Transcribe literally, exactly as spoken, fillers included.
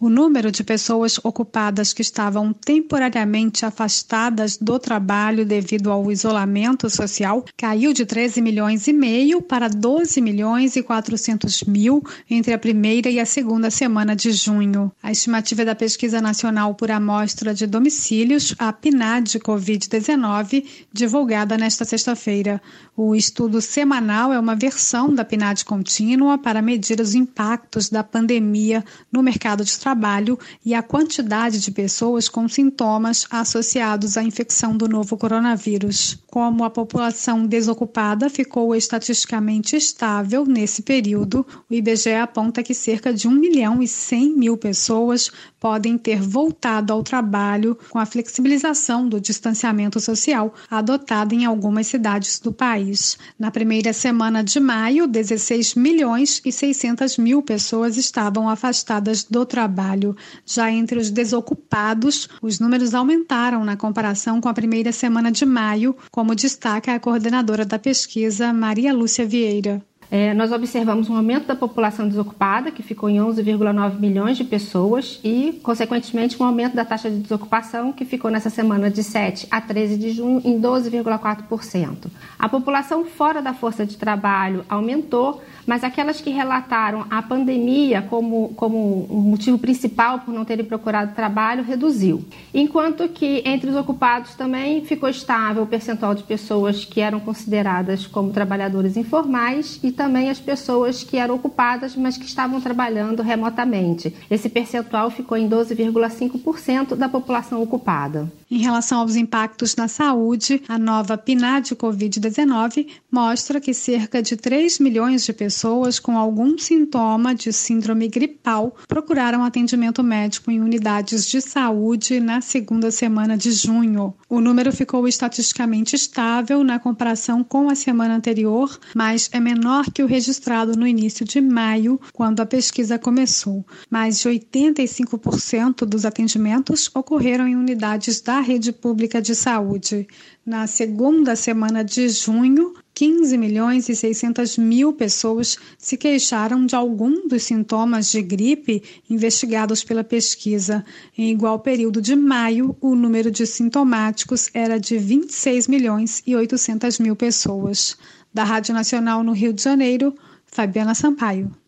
O número de pessoas ocupadas que estavam temporariamente afastadas do trabalho devido ao isolamento social caiu de treze milhões e meio para doze milhões e quatrocentos mil entre a primeira e a segunda semana de junho. A estimativa da Pesquisa Nacional por Amostra de Domicílios, a PNAD covid dezenove, divulgada nesta sexta-feira. O estudo semanal é uma versão da PNAD contínua para medir os impactos da pandemia no mercado de trabalho trabalho e a quantidade de pessoas com sintomas associados à infecção do novo coronavírus. Como a população desocupada ficou estatisticamente estável nesse período, o I B G E aponta que cerca de um milhão e cem mil pessoas podem ter voltado ao trabalho com a flexibilização do distanciamento social adotada em algumas cidades do país. Na primeira semana de maio, dezesseis milhões e seiscentas mil pessoas estavam afastadas do trabalho. Já entre os desocupados, os números aumentaram na comparação com a primeira semana de maio, como destaca a coordenadora da pesquisa, Maria Lúcia Vieira. É, nós observamos um aumento da população desocupada, que ficou em onze vírgula nove milhões de pessoas, e, consequentemente, um aumento da taxa de desocupação, que ficou nessa semana de sete a treze de junho em doze vírgula quatro por cento. A população fora da força de trabalho aumentou, mas aquelas que relataram a pandemia como, como um motivo principal por não terem procurado trabalho reduziu. Enquanto que entre os ocupados também ficou estável o percentual de pessoas que eram consideradas como trabalhadores informais e também as pessoas que eram ocupadas, mas que estavam trabalhando remotamente. Esse percentual ficou em doze vírgula cinco por cento da população ocupada. Em relação aos impactos na saúde, a nova PNAD covid dezenove mostra que cerca de três milhões de pessoas com algum sintoma de síndrome gripal procuraram atendimento médico em unidades de saúde na segunda semana de junho. O número ficou estatisticamente estável na comparação com a semana anterior, mas é menor que o registrado no início de maio, quando a pesquisa começou. Mais de oitenta e cinco por cento dos atendimentos ocorreram em unidades da rede pública de saúde. Na segunda semana de junho, quinze milhões e seiscentas mil pessoas se queixaram de algum dos sintomas de gripe investigados pela pesquisa. Em igual período de maio, o número de sintomáticos era de vinte e seis milhões e oitocentas mil pessoas. Da Rádio Nacional no Rio de Janeiro, Fabiana Sampaio.